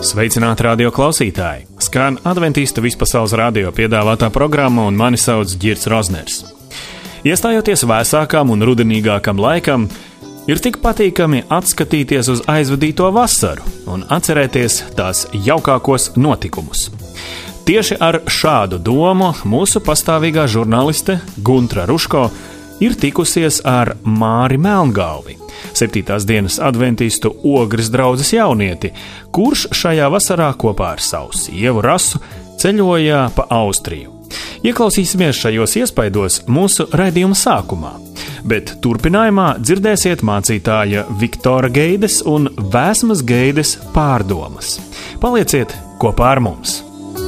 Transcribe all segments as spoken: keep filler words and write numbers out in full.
Sveicināti radio klausītāji! Skan Adventistu vispasaules radio piedāvātā programma un mani sauc Ģirds Rozners. Iestājoties vēsākam un rudenīgākam laikam, ir tik patīkami atskatīties uz aizvadīto vasaru un atcerēties tās jaukākos notikumus. Tieši ar šādu domu mūsu pastāvīgā žurnāliste Guntra Ruško ir tikusies ar Māri Melngalvi, septītās dienas adventistu Ogres draudzes jaunieti, kurš šajā vasarā kopā ar savu sievu Rasu ceļoja pa Austriju. Ieklausīsimies šajos iespaidos mūsu raidījuma sākumā, bet turpinājumā dzirdēsiet mācītāja Viktora Geides un Vēsmas Geides pārdomas. Palieciet kopā ar mums!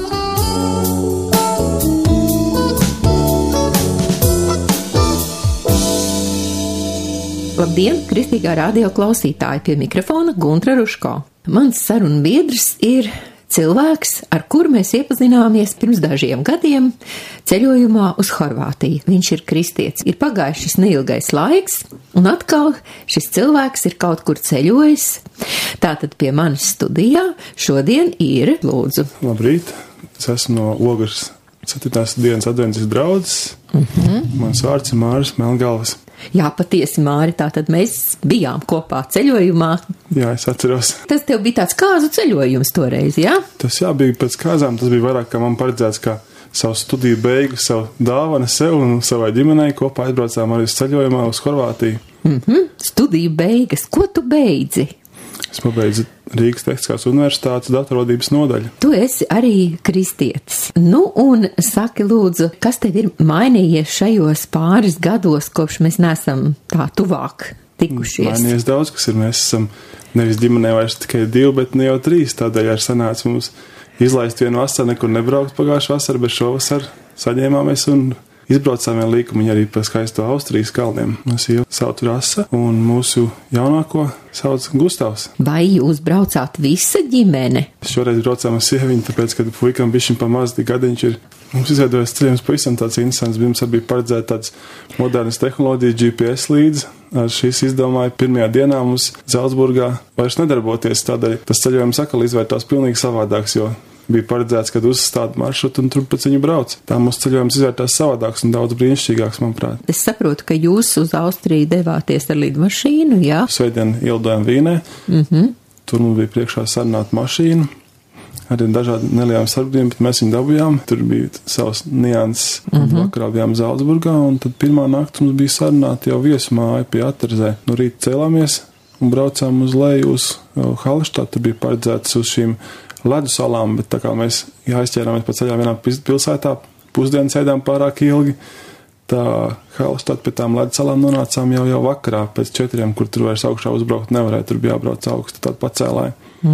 Labdien, kristīgā radio klausītāji, pie mikrofona Guntra Ruško. Mans sarunu biedrs ir cilvēks, ar kuru mēs iepazināmies pirms dažiem gadiem ceļojumā uz Horvātiju. Viņš ir kristietis. Ir pagājis šis neilgais laiks, un atkal šis cilvēks ir kaut kur ceļojis. Tātad pie manis studijā šodien ir, lūdzu. Labrīt, es esmu no Ogres septītās dienas adventistu draudzes. Mm-hmm. Mans vārds ir Māris Melngalvis. Jā, patiesi, Māri, tātad mēs bijām kopā ceļojumā. Jā, es atceros. Tas tev bija tāds kāzu ceļojums toreiz, jā? Tas jā, bija pēc kāzām, tas bija vairāk, kā man paredzēts, kā savu studiju beigu, savu dāvanu sev un savai ģimenei kopā aizbraucām arī uz ceļojumā uz Horvātiju. Mhm, studiju beigas. Ko tu beidzi? Es pabeidzu Rīgas Tehniskās universitātes datorvadības nodaļu. Tu esi arī kristietis. Nu, un saki lūdzu, kas tev ir mainījies šajos pāris gados, kopš mēs neesam tā tuvāk tikušies? Mainījies daudz, kas ir. Mēs esam nevis ģimenē vairs tikai divi, bet ne jau trīs. Tādēļ ar sanāca mums izlaist vienu vasaru, nekur nebraukt pagājušu vasaru, bet šovasar saņēmāmies un izbraucām vienu līkumiņu arī pa skaisto Austrijas kalniem. Mums jau sauc Rasa un mūsu jaunāko sauc Gustavs. Vai jūs braucāt visa ģimene? Šoreiz braucām ar sieviņu, tāpēc, kad puikam bišķiņ pamaz, tik gadiņš ir. Mums izveidojas ceļojums pavisam tāds interesants. Mums arī bija paredzēta tāds modernas tehnoloģijas G P S līdz. Ar šīs izdomāja pirmajā dienā mums Zalcburgā vairs nedarboties. Tādēļ tas ceļojums atkal izvērtās pilnīgi savādāks, jo bija paredzēts, kad uzstāda maršrutu un tur pēc viņu brauc. Tā mūsu ceļojums izvērtās savādāks un daudz brīnišķīgāks, manuprāt. Es saprotu, ka jūs uz Austriju devāties ar lidmašīnu, jā? Svētdien ielidojām Vīnē. Mm-hmm. Tur mums bija priekšā sarunāta mašīna. Arī dažādi nelielām saruniem, bet mēs viņu dabujām. Tur bija savs nianses. Mm-hmm. Vakarā bijām Zalcburgā un tad pirmā nakts mums bija sarunāta jau viesu māja pie Atterzē. No rīta cēlāmies un braucām uz leju uz Halštātu. Tur bija paredzēts uz šīm ledu salām, bet tā kā mēs aizķērāmies pa ceļā vienā pilsētā, pusdienas ēdām pārāk ilgi, tā Halštāta pie tām ledu salām nonācām jau jau vakarā pēc četriem, kur tur vairs augšā uzbraukt nevarēja, tur bija jābrauc augstu, tādu pacēlāju.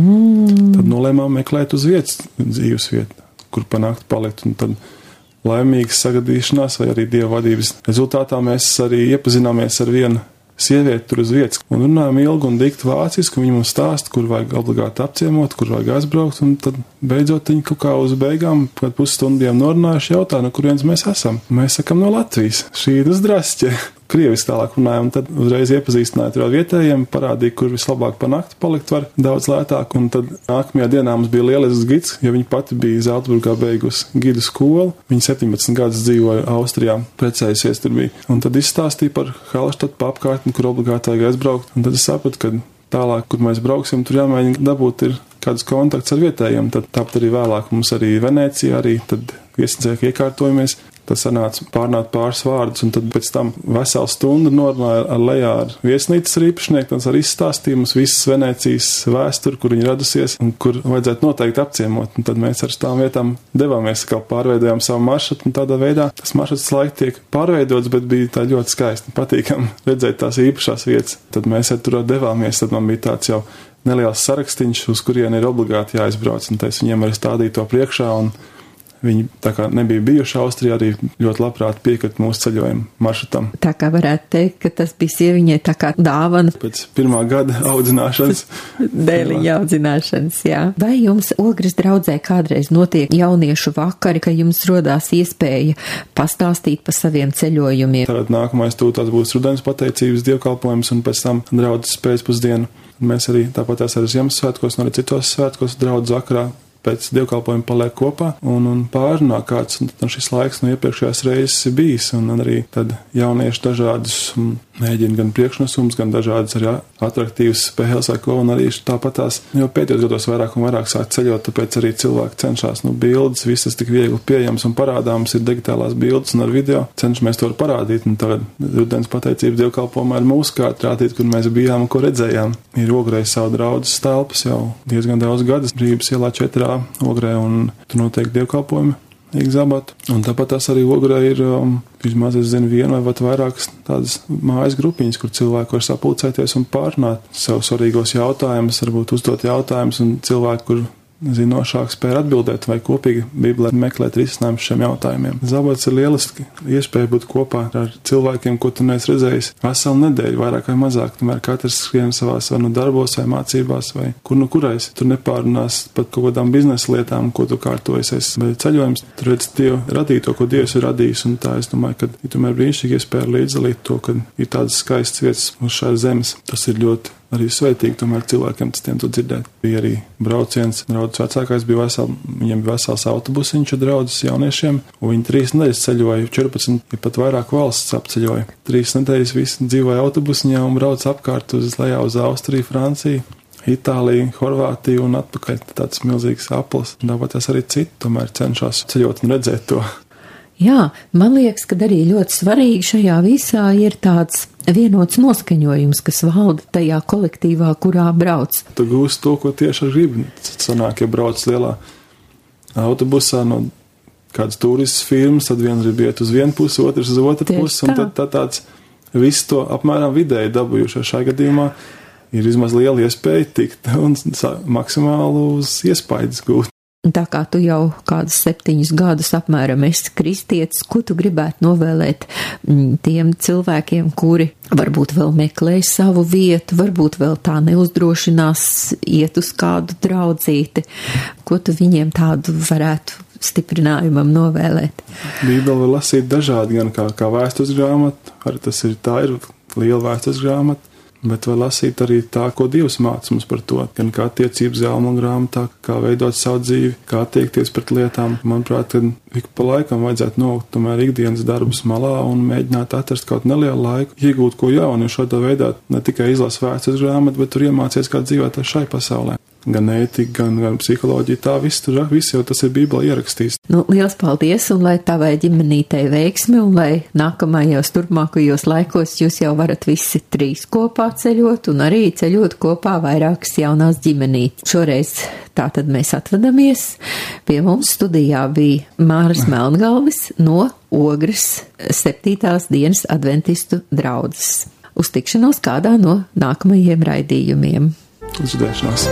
Mm. Tad nolēmām meklēt uz vietas dzīves vietu, kur panākt palikt, un tad laimīgas sagadīšanās vai arī dieva vadības rezultātā mēs arī iepazināmies ar vienu sievieti tur uz vietas un runājām ilgi un dikti vāciski, viņi mums stāsta, kur vajag obligāti apciemot, kur vajag aizbraukt, un tad beidzot viņi kaut kā uz beigām, kad pusstundu bijām norunājuši, jautā, no kurienes mēs esam. Mēs sakam no Latvijas. Šī ir uz Drasķe. Krievis tālāk runājām, un tad uzreiz iepazīstināt ar vietējiem, parādīja, kur vislabāk pa nakti palikt var daudz lētāk, un tad nākamajā dienā mums bija lielisks gids, jo viņa pati bija Zalcburgā beigusi gidu skolu, viņa septiņpadsmit gadus dzīvoja Austrijā, precējusies tur bija, un tad izstāstīja par Halštātu, pa apkārtni, kur obligāti vajag aizbraukt, un tad es sapratu, ka tālāk, kur mēs brauksim, tur jāmēģina dabūt ir kādus kontakts ar vietējiem, tad tāpat arī vēlāk mums arī Venecija, arī tad viesnīcē iekārtojamies. Tas sanāca pārnāt pāris vārdus, un tad pēc tam veselu stundu norunāja ar lejā ar viesnīcas ar īpašnieku, tas arī izstāstīja mums visas Venēcijas vēsturi, kur viņa radusies, un kur vajadzētu noteikti apciemot, un tad mēs ar tām vietām devāmies, kā pārveidojām savu maršrutu, un tādā veidā tas maršruts laik tiek pārveidots, bet bija tā ļoti skaisti, patīkam redzēt tās īpašās vietas. Tad mēs ar tur devāmies, tad man bija tāds jau neliels sarakstiņš, uz kurien ir obligāti jāizbrauc, un es viņiem arī stādīju to priekšā, un viņi tā kā nebija bijuši Austrijā, arī ļoti labprāt piekrita mūsu ceļojuma maršrutam. Tā kā varētu teikt, ka tas bija sieviņai tā kā dāvana. Pēc pirmā gada audzināšanas. Dēliņa audzināšanas, jā. Vai jums Ogres draudzē kādreiz notiek jauniešu vakari, ka jums rodās iespēja pastāstīt par saviem ceļojumiem? Tātad nākamais tūtās būs rudens pateicības dievkalpojums un pēc tam draudzes pēcpusdienu. Mēs arī tāpat arī Ziemassvētkos un arī citos svētkos draudzes vakarā pēc dievkalpojuma paliek kopā un, un pārunā kāds, un tad šis laiks no iepriekšējās reizes ir bijis, un arī tad jaunieši dažādus mēģina gan priekšnesums, gan dažādas arī atraktīvas spēles vai ko, un arī tāpat tās jau pēdējos gados vairāk un vairāk sāk ceļot, tāpēc arī cilvēki cenšas, nu, bildes, visas tik viegli pieejams un parādāms ir digitālās bildes un ar video, cenšamies to parādīt, un tagad rudens pateicības dievkalpojumā ir mūsu kārt rādīt, kur mēs bijām un ko redzējām. Ir Ogrē savu draudzes telpas jau diezgan daudz gadus, Brības ielā četrā Ogrē, un tur notiek dievkalpojumi ik zabatu. Un tāpat tās arī Ogrē ir, um, vismaz es zinu, viena vai vairākas tādas mājas grupiņas, kur cilvēki var sapulcēties un pārnāt sev svarīgos jautājumus, varbūt uzdot jautājumus, un cilvēki, kur zinošāk spēja atbildēt vai kopīgi Bībelē meklēt risinājumus šiem jautājumiem. Zabats ir lieliski iespēja būt kopā ar cilvēkiem, ko tu neesi redzējis veselu nedēļu, vairāk vai mazāk. Tomēr katrs skrien savās vai nu darbos vai mācībās vai kur nu kurais. Tu nepārunās pat kaut kādām biznesa lietām, ko tu kārtojies. Bet ceļojums, tu redz Dievu radīto, ko Dievs ir radījis, un tā es domāju, ka ir tomēr brīnišķīgi iespēja līdzdalīt to, ka ir tādas skaistas vietas uz šās zemes. Tas ir ļoti arī svētīgi tomēr cilvēkiem tas tiem to dzirdēt. Bija arī brauciens, draudzes vecākais bija vesel, viņiem bija vesels autobusiņš ar draudzes jauniešiem, un viņi trīs nedēļas ceļoja, četrpadsmit, ja pat vairāk valsts apceļoja. Trīs nedēļas visi dzīvoja autobusiņā un brauc apkārt uz lejā uz Austriju, Franciju, Itāliju, Horvātiju un atpakaļ. Tāds milzīgs aplis. Tāpat tas arī citi tomēr cenšas ceļot un redzēt to. Jā, man liekas, ka arī ļoti svarīgi šajā visā ir tāds vienots noskaņojums, kas valda tajā kolektīvā, kurā brauc. Tu gūsi to, ko tieši gribi. Sanāk, ja brauc lielā autobusā no kādas turistas firmas, tad viens grib iet uz vienu pusi, otrs uz otru pusi, un tad, tad tāds viss to apmēram vidēji dabūjuši. Šajā gadījumā ir vismaz liela iespēja tikt un maksimālu uz iespaidas gūt. Tā kā tu jau kādus septiņus gadus apmēram esi kristietis, ko tu gribētu novēlēt tiem cilvēkiem, kuri varbūt vēl meklē savu vietu, varbūt vēl tā neuzdrošinās iet uz kādu draudzīti, ko tu viņiem tādu varētu stiprinājumam novēlēt? Bībeli var lasīt dažādi, gan kā, kā vēstures grāmata, arī tas ir tā ir liela vēstures grāmata, bet var lasīt arī tā, ko Dievs māca mums par to, gan kā attiecības zelma grāmatā, kā veidot savu dzīvi, kā attiekties pret lietām. Manuprāt, tad ik pa laikam vajadzētu nolikt tomēr ikdienas darbus malā un mēģināt atrast kaut nelielu laiku, iegūt ko jaunu, jo šādā veidā ne tikai izlas vēstures grāmatu, bet tur iemācies, kā dzīvot šai pasaulē. Gan ētika, gan, gan psiholoģija, tā viss tur, viss jau tas ir Bībelē ierakstīts. Nu, liels paldies, un lai tavai ģimenītei veiksmi, un lai nākamajos turpmākajos laikos jūs jau varat visi trīs kopā ceļot, un arī ceļot kopā vairākas jaunās ģimenītes. Šoreiz tātad mēs atvadamies. Pie mums studijā bija Māris Melngalvis no Ogres septītās dienas adventistu draudzes. Uz tikšanos kādā no nākamajiem raidījumiem. Uz redzēšanos.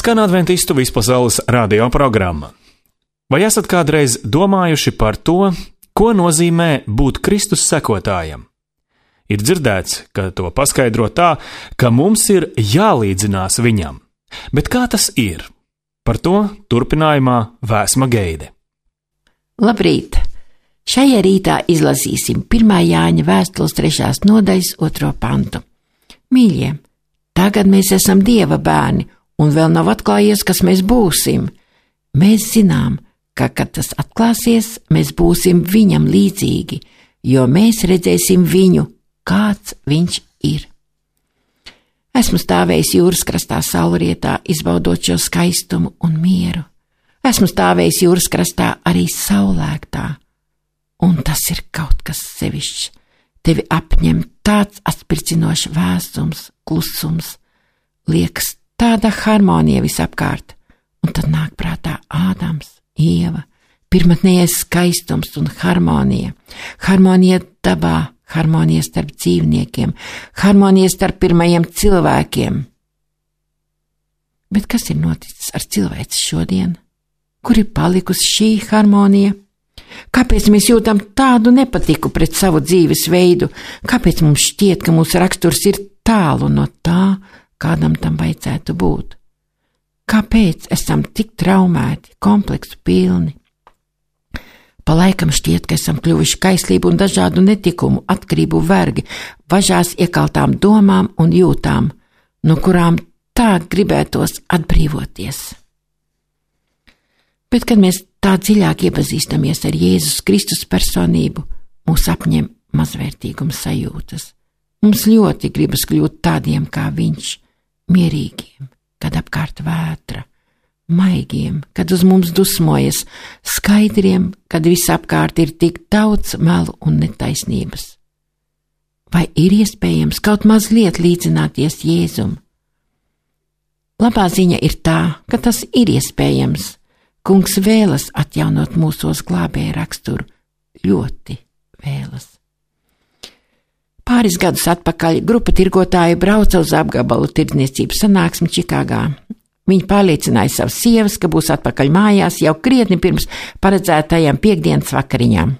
Skan adventistu vispasaules radio programma. Vai esat kādreiz domājuši par to, ko nozīmē būt Kristus sekotājam? Ir dzirdēts, ka to paskaidro tā, ka mums ir jālīdzinās viņam. Bet kā tas ir? Par to turpinājumā Vēsma Geide. Labrīt! Šajā rītā izlasīsim pirmā Jāņa vēstules trešās nodaļas otro pantu. Mīļie, tagad mēs esam Dieva bērni, un vēl nav atklājies, kas mēs būsim. Mēs zinām, ka, kad tas atklāsies, mēs būsim viņam līdzīgi, jo mēs redzēsim viņu, kāds viņš ir. Esmu stāvējis jūras krastā saulrietā, izbaudot šo skaistumu un mieru. Esmu stāvējis jūras krastā arī saulēktā. Un tas ir kaut kas sevišķs. Tevi apņem tāds atspircinošs vēsums, klusums, liekas tāda harmonija visapkārt, un tad nāk prātā Ādams, Ieva, pirmatnējais skaistums un harmonija, harmonija dabā, harmonija starp dzīvniekiem, harmonija starp pirmajiem cilvēkiem. Bet kas ir noticis ar cilvēci šodien? Kur ir palikusi šī harmonija? Kāpēc mēs jūtam tādu nepatiku pret savu dzīves veidu? Kāpēc mums šķiet, ka mūsu raksturs ir tālu no tā, kādam tam vajadzētu būt? Kāpēc esam tik traumēti, kompleksu pilni? Pa laikam šķiet, ka esam kļuvuši kaislību un dažādu netikumu, atkarību vergi, važās iekaltām domām un jūtām, no kurām tā gribētos atbrīvoties. Bet, kad mēs tā dziļāk iepazīstamies ar Jēzus Kristus personību, mūs apņem mazvērtīgums sajūtas. Mums ļoti gribas kļūt tādiem kā viņš, mierīgiem, kad apkārt vētra, maigiem, kad uz mums dusmojas, skaidriem, kad visapkārt ir tik daudz melu un netaisnības. Vai ir iespējams kaut mazliet līdzināties Jēzum? Labā ziņa ir tā, ka tas ir iespējams. Kungs vēlas atjaunot mūsos glābēja raksturu, ļoti vēlas. Pāris gadus atpakaļ grupa tirgotāju brauca uz apgabalu tirdzniecības sanāksmi Čikāgā. Viņi pārliecināja savas sievas, ka būs atpakaļ mājās jau krietni pirms paredzētajām piekdienas vakariņām.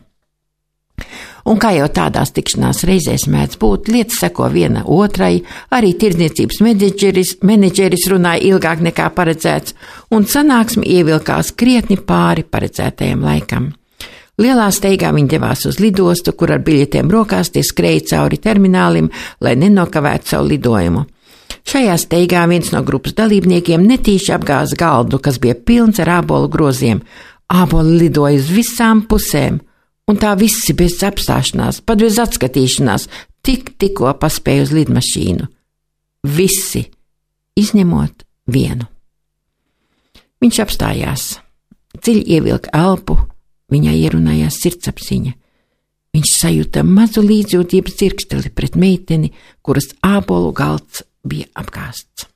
Un kā jau tādās tikšanās reizēs mēdz būt, lietas seko viena otrai, arī tirdzniecības menedžeris, menedžeris runāja ilgāk nekā paredzēts, un sanāksme ievilkās krietni pāri paredzētajam laikam. Lielā steigā viņi devās uz lidostu, kur ar biļetēm rokās tie skrēja cauri terminālim, lai nenokavētu savu lidojumu. Šajā steigā viens no grupas dalībniekiem netīši apgāza galdu, kas bija pilns ar ābolu groziem. Āboli lidoja uz visām pusēm. Un tā visi bez apstāšanās, pat bez atskatīšanās, tik tikko paspēja uz lidmašīnu. Visi, izņemot vienu. Viņš apstājās, dziļi ievilka elpu, viņai ierunājās sirdsapziņa. Viņš sajūta mazu līdzjūtības dzirksteli pret meiteni, kuras ābolu galds bija apgāsts.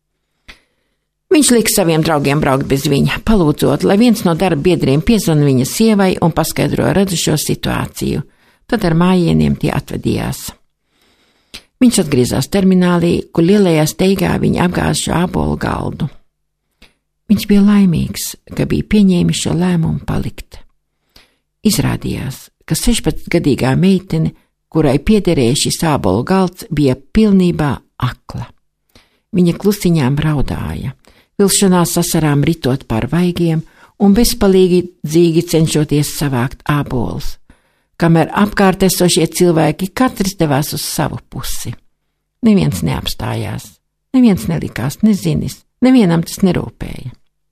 Viņš lika saviem draugiem braukt bez viņa, palūdzot, lai viens no darba biedriem piezvana viņa sievai un paskaidroja radušo situāciju. Tad ar mājieniem tie atvedījās. Viņš atgriezās terminālī, kur lielajā steigā viņa apgāza šo ābolu galdu. Viņš bija laimīgs, ka bija pieņēmis šo lēmumu palikt. Izrādījās, ka sešpadsmitgadīgā meitene, kurai piederēja šis ābolu galds, bija pilnībā akla. Viņa klusiņām raudāja. Vilšanās asarām ritot pār vaigiem un bezpalīdzīgi cenšoties savākt ābolus, kamēr apkārt esošie cilvēki katrs devās uz savu pusi. Neviens neapstājās, neviens nelikās nezinis, nevienam tas nerūpēja.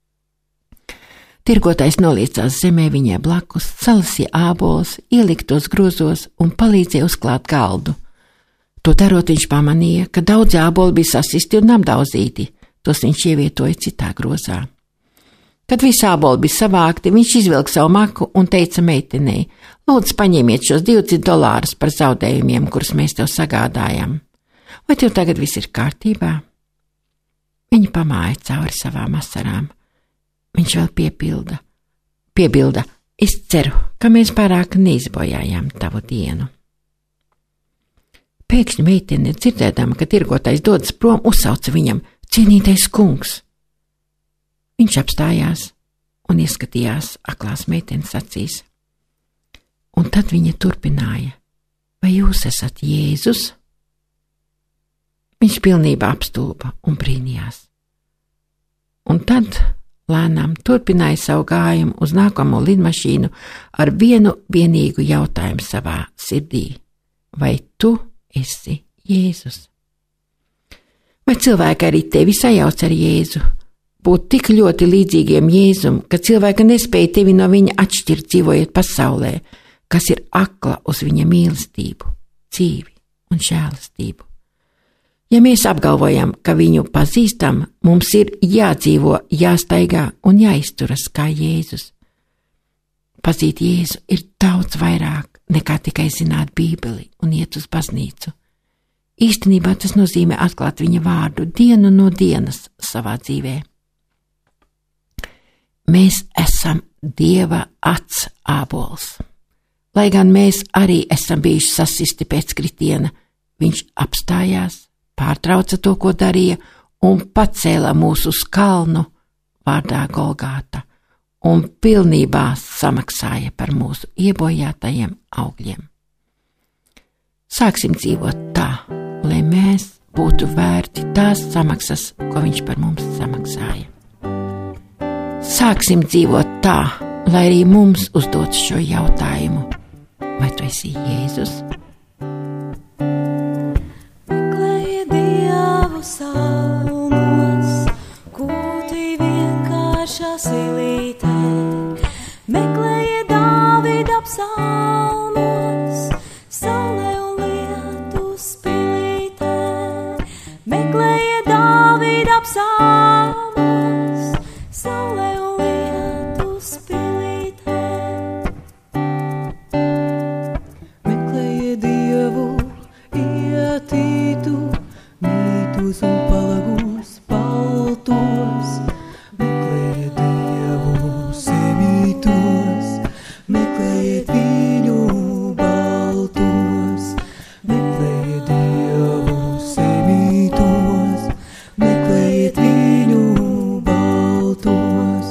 Tirgotais noliecās zemē viņai blakus, salasīja ābolus, ielika tos grozos un palīdzēja uzklāt galdu. To darot viņš pamanīja, ka daudz āboli bija sasisti un apdauzīti. Tos viņš ievietoja citā grozā. Kad visi āboli bija savākti, viņš izvilka savu maku un teica meitenei: lūdzu, paņemiet šos divdesmit dolārus par zaudējumiem, kurus mēs tev sagādājam. Vai tev tagad viss ir kārtībā? Viņa pamāja cauri savām asarām. Viņš vēl piepilda. Piebilda: es ceru, ka mēs pārāk neizbojājām tavu dienu. Pēkšņi meitene, dzirdēdama, ka tirgotais dodas prom, uzsauca viņam: cienītais kungs! Viņš apstājās un ieskatījās aklās meitenes acīs. Un tad viņa turpināja: vai jūs esat Jēzus? Viņš pilnībā apstulba un brīnījās. Un tad lēnām turpināja savu gājumu uz nākamo lidmašīnu ar vienu vienīgu jautājumu savā sirdī: vai tu esi Jēzus? Vai cilvēki arī tevi sajauc ar Jēzu? Būt tik ļoti līdzīgiem Jēzum, ka cilvēki nespēja tevi no viņa atšķirt, dzīvojot pasaulē, kas ir akla uz viņa mīlestību, dzīvi un žēlastību. Ja mēs apgalvojam, ka viņu pazīstam, mums ir jādzīvo, jāstaigā un jāizturas kā Jēzus. Pazīt Jēzu ir daudz vairāk nekā tikai zināt Bībeli un iet uz baznīcu. Īstenībā tas nozīmē atklāt viņa vārdu dienu no dienas savā dzīvē. Mēs esam Dieva acs ābols. Lai gan mēs arī esam bijuši sasisti pēc kritiena, viņš apstājās, pārtrauca to, ko darīja, un pacēla mūs uz kalnu vārdā Golgāta un pilnībā samaksāja par mūsu iebojātajiem augļiem. Sāksim dzīvot tā, lai mēs būtu vērti tās samaksas, ko viņš par mums samaksāja. Sāksim dzīvot tā, lai arī mums uzdot šo jautājumu: vai tu esi Jēzus? Meklējiet Dievu salmos, kūtī vienkāršā silītē. Meklējiet Dāvida psalmos, saulē un lietu spilītē. Meklējiet Dāvida psalmos, saulē un lietu spilītē. Meklējiet Dievu ietītu, mītus un palagus baltos. Meklējiet Dievu semītos, meklējiet viņu baltos. Meklējiet Dievu semītos, meklējiet viņu baltos.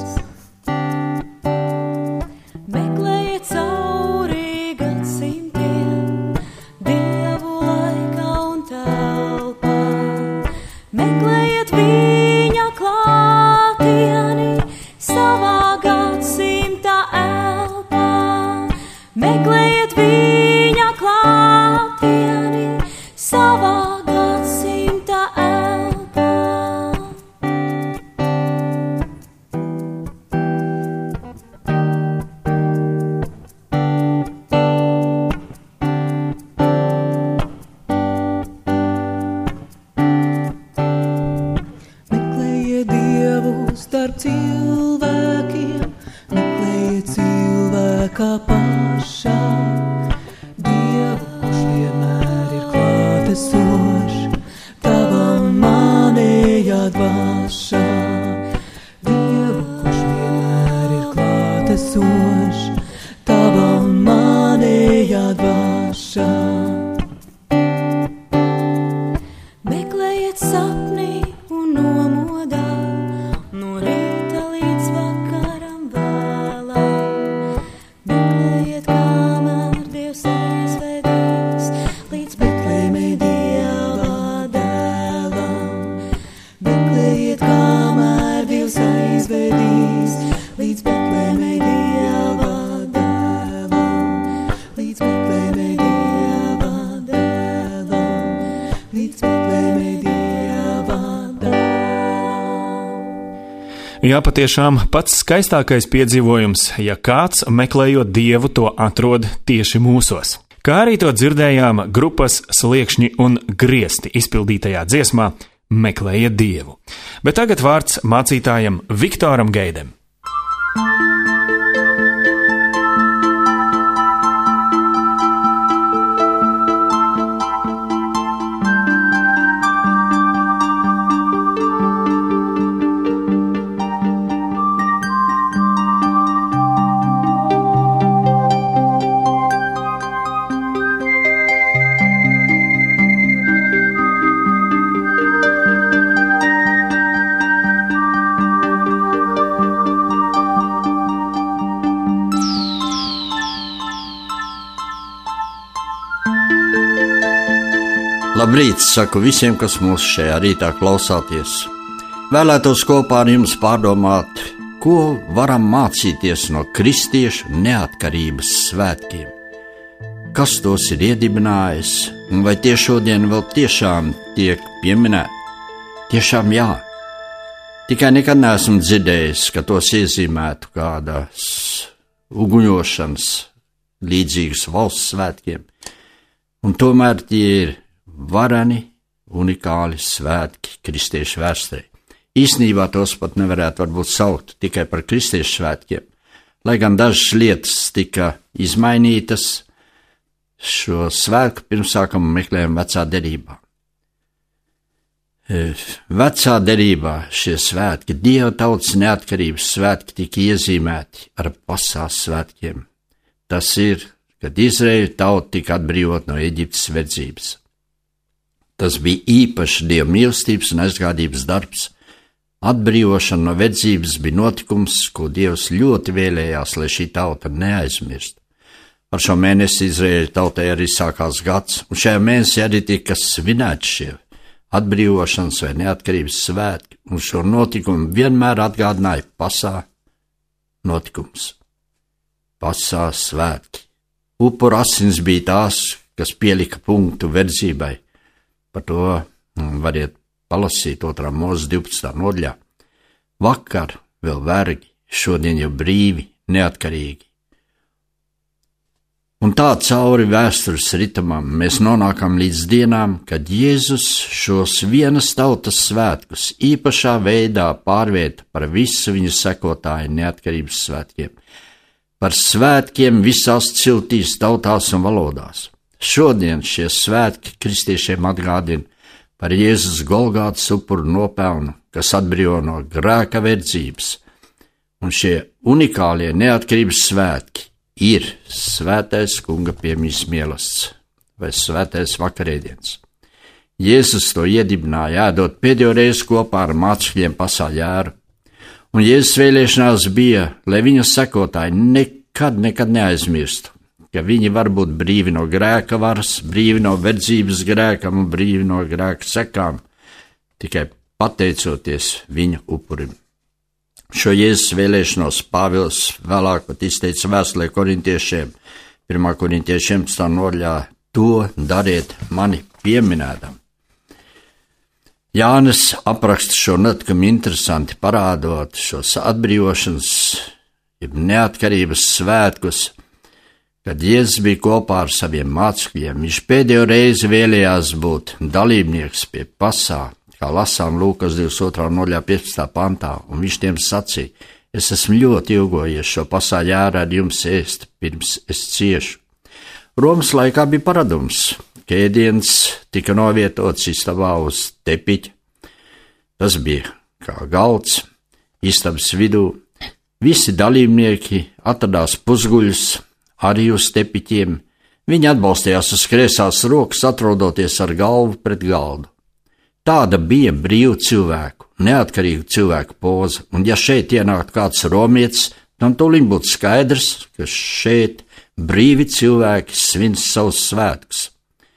Meklējiet cauri gadsimtiem Dievu laikā un telpā. Meklējiet viņa klātieni savā gadsimta elpā. Meklējiet viņa klātieni savā gadsimta elpā. Meklējiet Dievu starp cilvēkiem, meklējiet cilvēkā pašā. Dievu, kurš vienmēr ir klātesošs, tavā manējā dvāšā. Dievu, kurš vienmēr ir klātesošs, tavā manējā dvāšā. Meklējiet sapnī un nomodā, no rīta līdz vakaram vēlām. Meklējiet, kamēr Dievs aizvedīs līdz Betlēmei Dieva dēlam. Meklējiet, kamēr Dievs aizvedīs līdz Betlēmei Dieva dēlam. Līdz Betlēmei Dieva dēlam. Līdz Betlēmei Dieva dēlam. Jā, patiešām pats skaistākais piedzīvojums, ja kāds meklējot Dievu to atrod tieši mūsos. Kā arī to dzirdējām grupas Sliekšņi un Griesti izpildītajā dziesmā Meklējiet Dievu. Bet tagad vārds mācītājam Viktoram Geidem. Meklējiet Labrīt, saku visiem, kas mūs šajā rītā klausāties. Vēlētos kopā ar jums pārdomāt, ko varam mācīties no kristiešu neatkarības svētkiem. Kas tos ir iedibinājis, un vai tie šodien vēl tiešām tiek pieminēti? Tiešām jā. Tikai nekad neesmu dzirdējis, ka tos iezīmētu kādas uguņošanas līdzīgas valsts svētkiem. Un tomēr tie ir vareni, unikāli svētki kristiešu vēsturē. Īsnībā tos pat nevarētu varbūt saukt tikai par kristiešu svētkiem, lai gan dažas lietas tika izmainītas šo svētku pirmsākuma meklējumu vecā derībā. Vecā derībā šie svētki, Dieva tautas neatkarības svētki, tika iezīmēti ar pasās svētkiem. Tas ir, kad Izraēļa tauta tika atbrīvot no Eģiptes verdzības. Tas bija īpašs Dieva mīlestības un aizgādības darbs. Atbrīvošana no verdzības bija notikums, ko Dievs ļoti vēlējās, lai šī tauta neaizmirst. Ar šo mēnesi Izraēļa tautai arī sākās gads, un šajā mēnesī arī tika svinēti šie atbrīvošanas vai neatkarības svētki, un šo notikumu vienmēr atgādināja pasā notikums. Pasā svētki. Upuru asins bija tās, kas pielika punktu verdzībai. Par to variet palasīt otrā Mūzes divpadsmitā nodaļā. Vakar vēl vergi, šodien jau brīvi, neatkarīgi. Un tā cauri vēstures ritamam mēs nonākam līdz dienām, kad Jēzus šos vienas tautas svētkus īpašā veidā pārvieta par visu viņu sekotāju neatkarības svētkiem. Par svētkiem visās ciltīs, tautās un valodās. Šodien šie svētki kristiešiem atgādina par Jēzus Golgātas upuru nopelnu, kas atbrīvo no grēka verdzības. Un šie unikālie neatkarības svētki ir svētais kunga piemīs mielasts vai svētais vakarēdiens. Jēzus to iedibināja, ēdot pēdējo reizi kopā ar mācekļiem pasā jēru. Un Jēzus vēlēšanās bija, lai viņa sekotāji nekad, nekad neaizmirstu, ka viņi var būt brīvi no grēka varas, brīvi no verdzības grēkam un brīvi no grēka sekām, tikai pateicoties viņa upurim. Šo Jēzus vēlēšanos Pāvils vēlāk pat izteica vēstulē korintiešiem, pirmā korintiešiem tā nodaļā, to dariet mani pieminēdam. Jānis apraksta šo notikumu interesanti, parādot šos atbrīvošanas, jeb neatkarības svētkus, kad Jēzus bija kopā ar saviem mācekļiem. Viņš pēdējo reizi vēlējās būt dalībnieks pie pasā, kā lasām Lūkas divdesmit otrā nodaļā piecpadsmitā pantā, un viņš tiem sacīja: es esmu ļoti ilgojies šo pasā jēru ar jums ēst, pirms es ciešu. Romas laikā bija paradums, ka ēdiens tika novietots istabā uz tepiķa. Tas bija kā galds, istabas vidū. Visi dalībnieki atradās pusguļus, arī uz tepiķiem. Viņi atbalstījās uz kreisās rokas, atrodoties ar galvu pret galdu. Tāda bija brīvu cilvēku, neatkarīgu cilvēku poza, un ja šeit ienāktu kāds romietis, tam tūlīt būtu skaidrs, ka šeit brīvi cilvēki svin savus svētkus.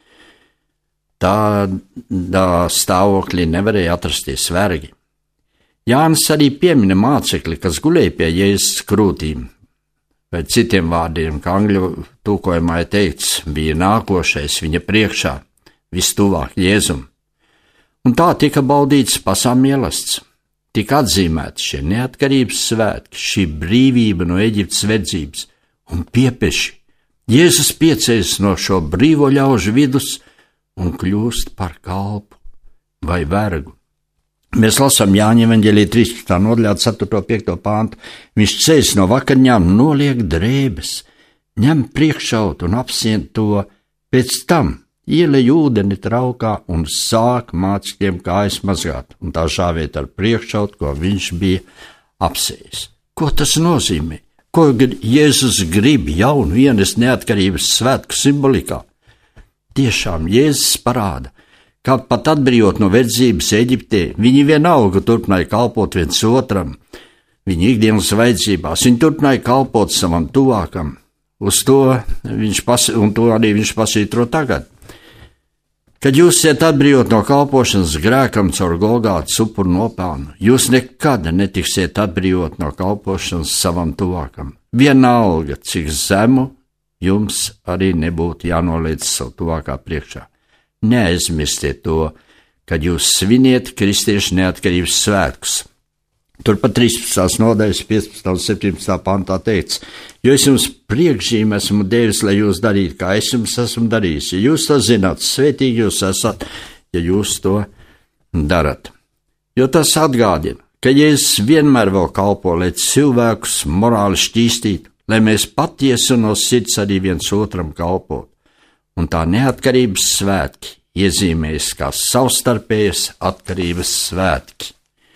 Tādā stāvoklī nevarēja atrasties vergi. Jānis arī piemina mācekli, kas gulēja pie Jēzus krūtīm, vai citiem vārdiem, kā angļu tūkojumā ir teikts, bija nākošais viņa priekšā, vistuvāk Jēzum. Un tā tika baudīts pasām mielasts, tika atzīmēti šie neatkarības svētki, šī brīvība no Eģiptes verdzības, un piepeši Jēzus pieceļas no šo brīvo ļaužu vidus un kļūst par kalpu vai vergu. Mēs lasām Jāņa evaņģēlija trīspadsmitā nodaļā ceturto piekto pāntu. Viņš ceļas no vakarņām, noliek drēbes, ņem priekšautu un apsien to, pēc tam ielej ūdeni traukā un sāk mācekļiem kājas mazgāt, un tā žāviet ar priekšautu, ko viņš bija apsējis. Ko tas nozīmē? Ko Jēzus grib jaunu ienest neatkarības svētku simbolikā? Tiešām Jēzus parāda, kā pat atbrīvot no verdzības Eģiptē, viņi vienalga turpināja kalpot viens otram, viņa ikdienas vajadzībās, viņi turpināja kalpot savam tuvākam, uz to viņš pas, un to arī viņš pasvītro tagad. Kad jūs esat atbrīvot no kalpošanas grēkam caur Golgātas upuru nopelnu, jūs nekad netiksiet atbrīvot no kalpošanas savam tuvākam. Vienalga, cik zemu jums arī nebūtu jānoliec savu tuvākā priekšā. Neaizmirstiet to, kad jūs sviniet kristiešu neatkarības svētkus. Turpat trīspadsmitās nodaļas piecpadsmitā un septiņpadsmitā pantā teikts, jo es jums priekšzīmi esmu devis, lai jūs darītu, kā es jums esmu darījis. Ja jūs to zināt, svētīgi jūs esat, ja jūs to darat. Jo tas atgādina, ka Jēzus vienmēr vēl kalpo, lai cilvēkus morāli šķīstītu, lai mēs patiesi no sirds arī viens otram kalpotu. Un tā neatkarības svētki iezīmējas kā savstarpējas atkarības svētki.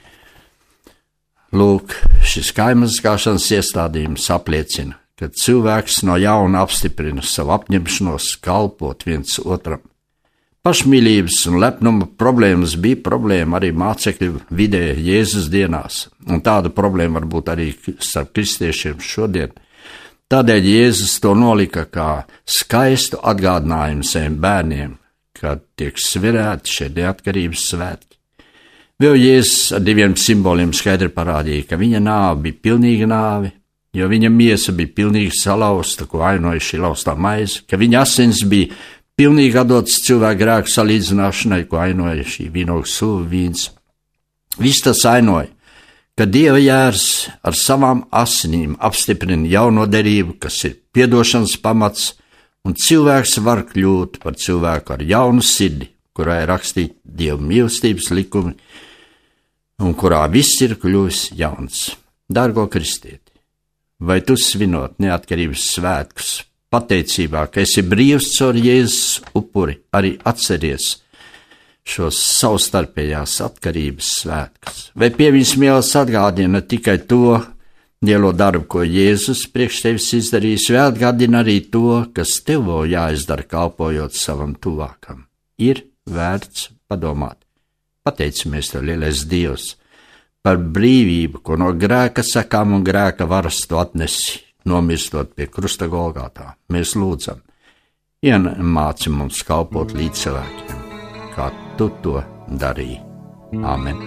Lūk, šis kaimazgāšanas iestādījums apliecina, ka cilvēks no jauna apstiprina savu apņemšanos kalpot viens otram. Pašmīlības un lepnuma problēmas bija problēma arī mācekļu vidē Jēzus dienās, un tāda problēma var būt arī starp kristiešiem šodien. Tādēļ Jēzus to nolika kā skaistu atgādinājumu saviem bērniem, kad tiek svinēti šie neatkarības svētki. Vēl Jēzus ar diviem simboliem skaidri parādīja, ka viņa nāve bija pilnīga nāve, jo viņa miesa bija pilnīgi salauzta, ko ainoja šī laustā maize, ka viņa asins bija pilnīgi atdotas cilvēku grēku salīdzināšanai, ko ainoja šī vīnogu suva vīns. Viss tas ainoja, ka Dieva jērs ar savām asinīm apstiprina jauno derību, kas ir piedošanas pamats, un cilvēks var kļūt par cilvēku ar jaunu sirdi, kurā ir rakstīti Dieva mīlestības likumi, un kurā viss ir kļuvis jauns. Dārgo kristieti, vai tu svinot neatkarības svētkus pateicībā, ka esi brīvs caur Jēzus upuri, arī atceries šos savstarpējās atkarības svētkus? Vai pie viņas mielas atgādina tikai to lielo darbu, ko Jēzus priekš tevis izdarījis, vai atgādina arī to, kas tev vēl jāizdara kalpojot savam tuvākam? Ir vērts padomāt. Pateicamies tev, lielais Dievs, par brīvību, ko no grēka sakām un grēka varas tu atnesi, nomirstot pie krusta Golgātā. Mēs lūdzam, iemāci mums kalpot līdz cilvēkiem, kā tu to darīji. Āmen.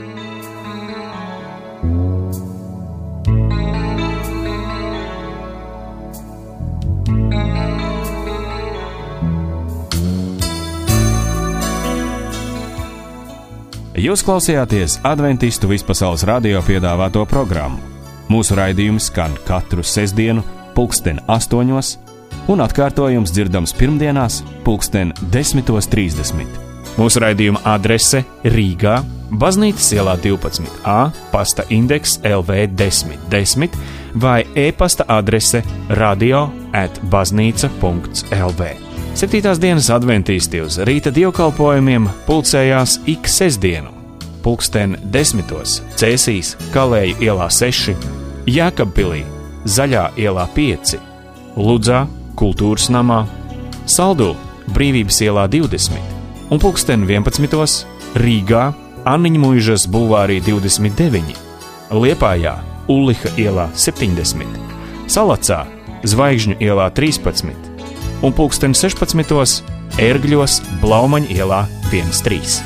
Jūs klausījāties Adventistu vispasaules radio piedāvāto programmu. Mūsu raidījums skan katru sestdienu, pulksten astoņos, un atkārtojums dzirdams pirmdienās, pulksten desmitos trīsdesmit. Mūsu raidījuma adrese Rīgā, Baznīcas ielā divpadsmit A, pasta indeks L V desmit desmit vai e-pasta adrese radio at baznīca punkts L V. Septītās dienas adventisti uz rīta dievkalpojumiem pulcējās ik sestdienu, pulksten desmitos Cēsīs, Kalēju ielā seši, Jēkabpilī, Zaļā ielā pieci, Ludzā, Kultūras namā, Saldū, Brīvības ielā divdesmit un pulksten vienpadsmitos Rīgā, Anniņmuižas bulvārī divdesmit deviņi, Liepājā, Ulliha ielā septiņdesmit, Salacā, Zvaigžņu ielā trīspadsmit un pulksten sešpadsmitos Ērgļos, Blaumaņa ielā trīs.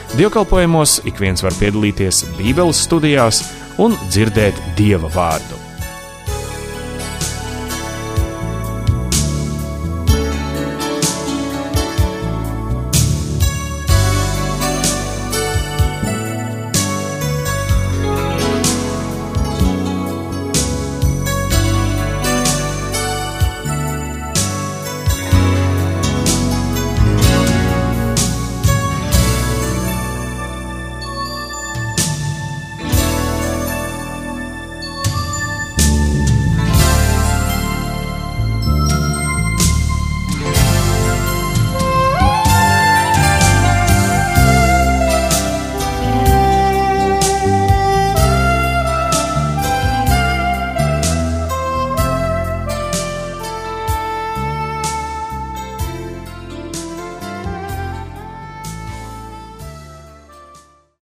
Dievkalpojumos ik viens var piedalīties Bībeles studijās un dzirdēt Dieva vārdu.